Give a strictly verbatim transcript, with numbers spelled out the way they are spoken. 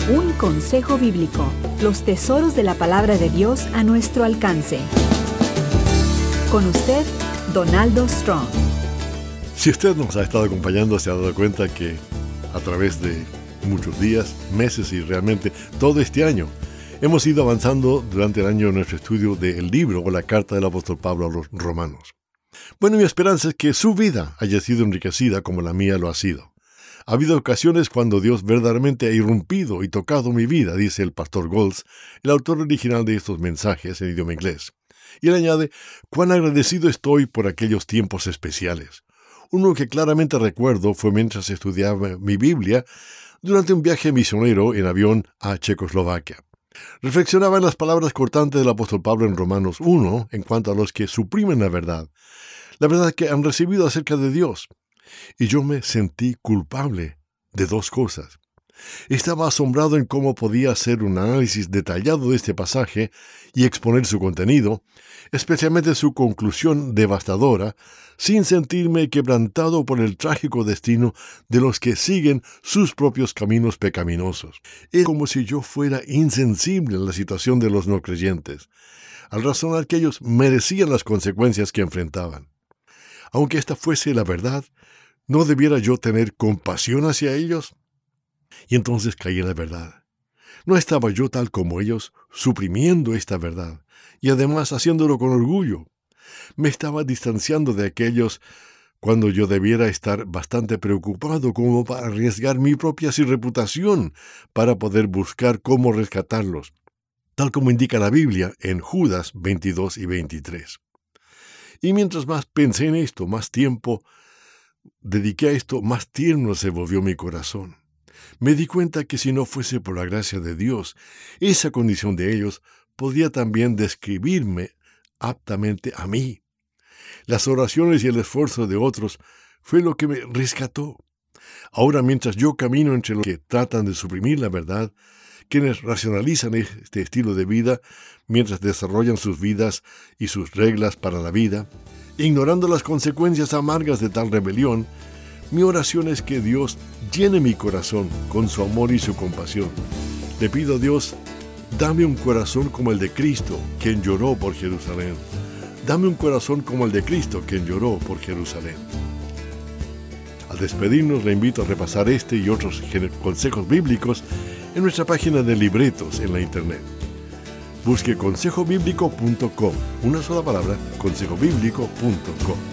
Un consejo bíblico, los tesoros de la palabra de Dios a nuestro alcance. Con usted, Donaldo Strong. Si usted nos ha estado acompañando, se ha dado cuenta que a través de muchos días, meses y realmente todo este año, hemos ido avanzando durante el año en nuestro estudio del libro o la carta del apóstol Pablo a los romanos. Bueno, mi esperanza es que su vida haya sido enriquecida como la mía lo ha sido. Ha habido ocasiones cuando Dios verdaderamente ha irrumpido y tocado mi vida, dice el pastor Goltz, el autor original de estos mensajes en idioma inglés. Y él añade, cuán agradecido estoy por aquellos tiempos especiales. Uno que claramente recuerdo fue mientras estudiaba mi Biblia durante un viaje misionero en avión a Checoslovaquia. Reflexionaba en las palabras cortantes del apóstol Pablo en Romanos uno en cuanto a los que suprimen la verdad, la verdad que han recibido acerca de Dios. Y yo me sentí culpable de dos cosas. Estaba asombrado en cómo podía hacer un análisis detallado de este pasaje y exponer su contenido, especialmente su conclusión devastadora, sin sentirme quebrantado por el trágico destino de los que siguen sus propios caminos pecaminosos. Es como si yo fuera insensible a la situación de los no creyentes, al razonar que ellos merecían las consecuencias que enfrentaban. Aunque esta fuese la verdad, ¿no debiera yo tener compasión hacia ellos? Y entonces caí en la verdad. No estaba yo tal como ellos, suprimiendo esta verdad, y además haciéndolo con orgullo. Me estaba distanciando de aquellos cuando yo debiera estar bastante preocupado como para arriesgar mi propia reputación para poder buscar cómo rescatarlos, tal como indica la Biblia en Judas veintidós y veintitrés. Y mientras más pensé en esto, más tiempo dediqué a esto, más tierno se volvió mi corazón. Me di cuenta que si no fuese por la gracia de Dios, esa condición de ellos podría también describirme aptamente a mí. Las oraciones y el esfuerzo de otros fue lo que me rescató. Ahora, mientras yo camino entre los que tratan de suprimir la verdad, quienes racionalizan este estilo de vida mientras desarrollan sus vidas y sus reglas para la vida, ignorando las consecuencias amargas de tal rebelión, mi oración es que Dios llene mi corazón con su amor y su compasión. Le pido a Dios, dame un corazón como el de Cristo, quien lloró por Jerusalén. Dame un corazón como el de Cristo, quien lloró por Jerusalén. Al despedirnos, le invito a repasar este y otros consejos bíblicos en nuestra página de libretos en la internet. Busque consejo bíblico punto com, una sola palabra, consejo bíblico punto com.